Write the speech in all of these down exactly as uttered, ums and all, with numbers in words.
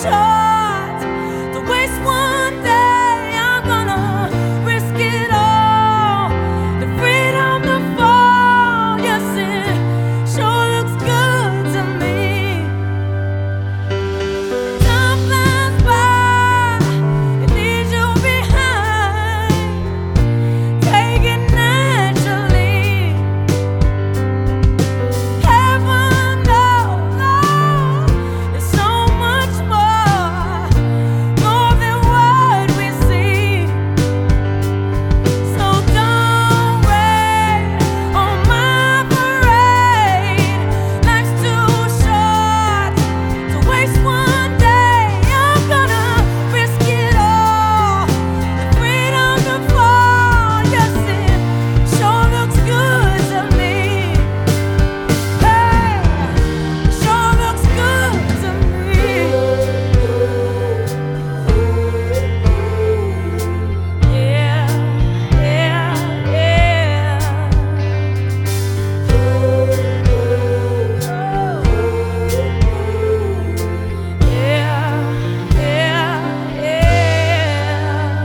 short to waste one day. I'm gonna risk it all. The freedom to fall, yes, it sure looks good to me. Time flies by, it leaves you behind. Take it naturally. Heaven knows there's so much more, more than what we see. So don't rain on my parade. Life's too short to waste one day. I'm gonna risk it all. The freedom to fall, yes, it sure looks good to me. Hey, it sure looks good to me. Yeah, yeah, yeah. Yeah, yeah, yeah.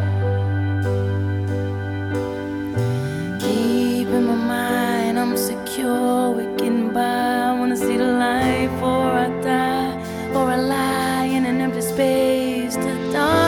Keep in my mind, I'm secure, we getting by. I wanna see the light before I die, or I lie in an empty space to die.